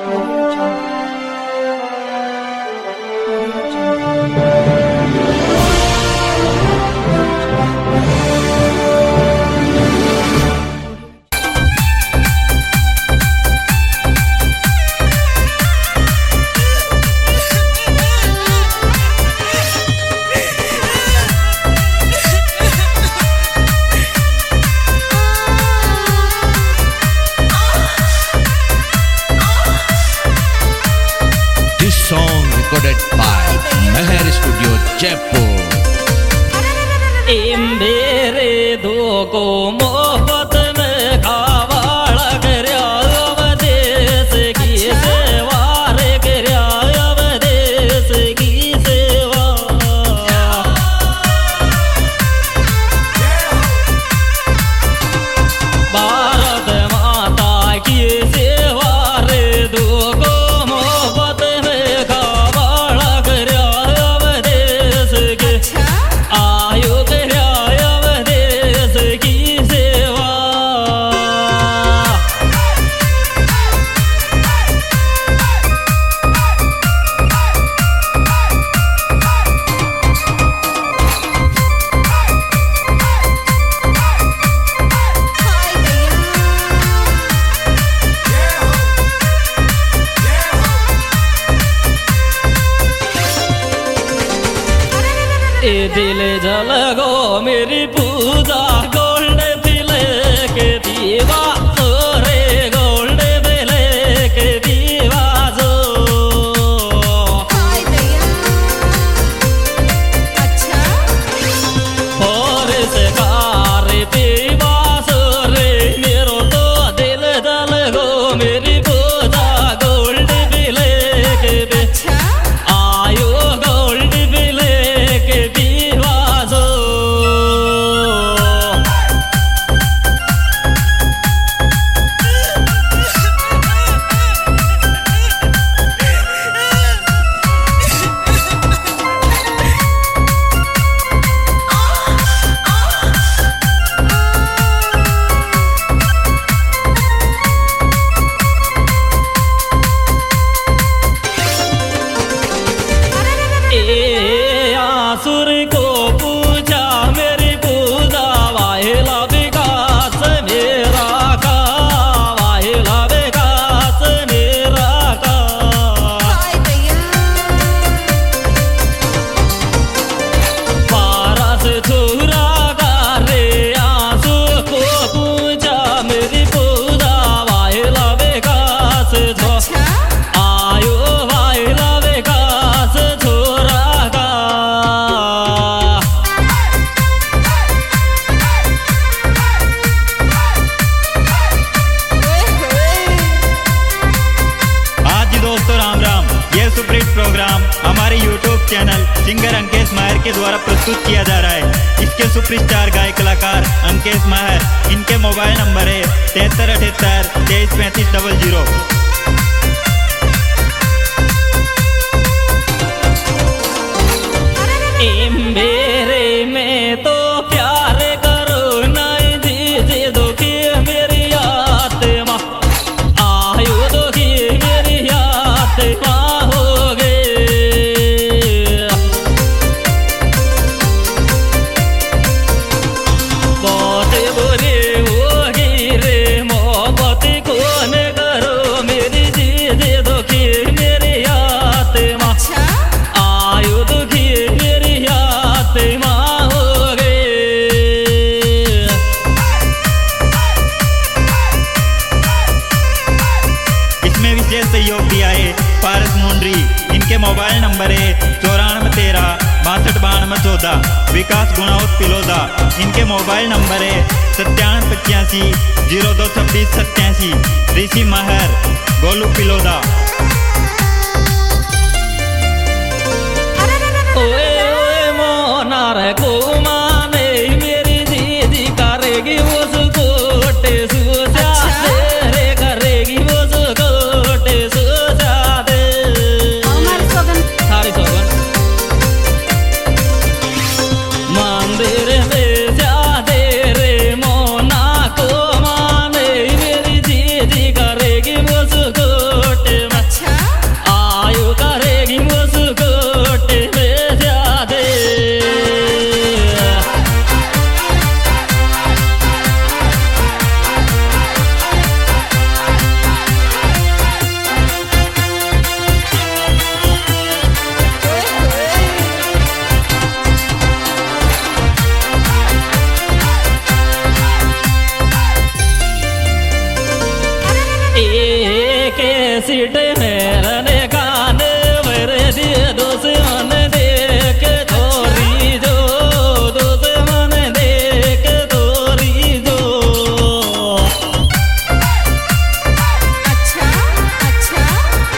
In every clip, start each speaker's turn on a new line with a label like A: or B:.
A: recorded by Meher Studio, Jaipur.
B: मेरे दो को मोहब्बत में खावाड़ा करया अवदेश की सेवा रे करया अवदेश की सेवा भारत माता की सेवा रे दो को मोहब्बत में खावाड़ा करया अवदेश के आयो करया अवदेश की सेवा ए दिल जलगो मेरी पूजा गोल्ड दिले के दीवा रे गोल्ड दिले के दीवा जो और से कार दीवा रे मेरो तो दिल जलगो मेरी पूजा गोल्ड दिले के आयो गोल्ड दिले के दीवाजो ए आसुर को पूजा मेरी पूजा वाहिला विकास मेरा का वाहिला विकास मेरा का पारस छुरा का रे आंसू को पूजा मेरी पूजा वाहिला विकास जो आयो वाहिला विकास छोरा का
C: आज जी दोस्तों राम राम। ये सुपरहिट प्रोग्राम हमारे YouTube channel singer Ankesh Mahir के द्वारा प्रस्तुत किया जा रहा है। इसके सुपरस्टार गायक कलाकार अंकेश माहिर, इनके मोबाइल नंबर है 7378 233500।
B: मेरे में तो प्यार करो नहीं दीजिए दुखी मेरी आत्मा आयो दुखी मेरी आत्मा हो गए बहुत बुरी होगी रे मोहब्बत कौन करो मेरी दीजिए दुखी मेरी आत्मा आयो दुखी मेरी आत्मा हो गए।
C: इसमें विशेष सहयोग दिया है पारस मुंडरी, इनके मोबाइल नंबर है 9413 629214। विकास गुणावत पिलोदा, इनके मोबाइल नंबर है 9785 0226 87। ऋषि माहिर, गोलू पिलोदा।
B: ओए ओए मोनार को माने मेरी दीदी करेगी वो सुकोटे सुजा रे करेगी वो सुकोटे सुजा दे थारी सोगन मंदिर में जादे रे मोना को माने मेरी दीदी करेगी वो सुकोटे में सीट मेरने गाने वर दिए दुश्मन देख तोरी जो दुश्मन देख तोरी जो
D: अच्छा अच्छा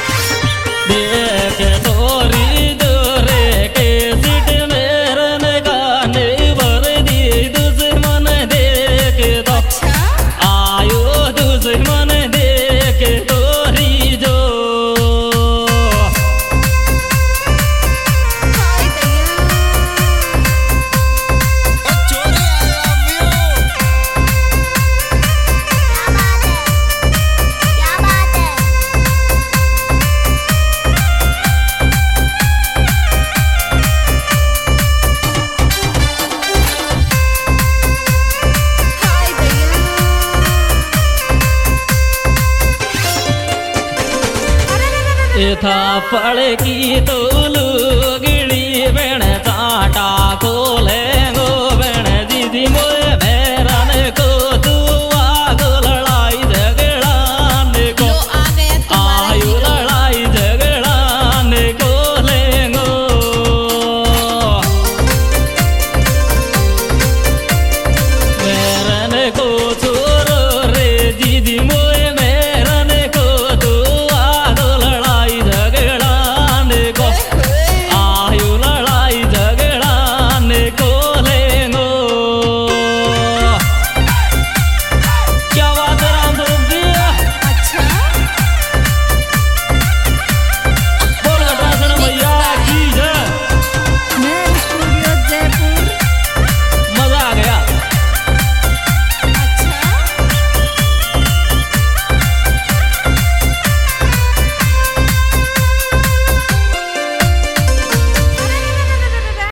B: देख तोरी जो रे के सीट मेरने गाने वर दिए दुश्मन देख तो आयो दुश्मन देख तोरी जो
D: हाय क्या बात है हाय भैया
B: था पड़ की तोलू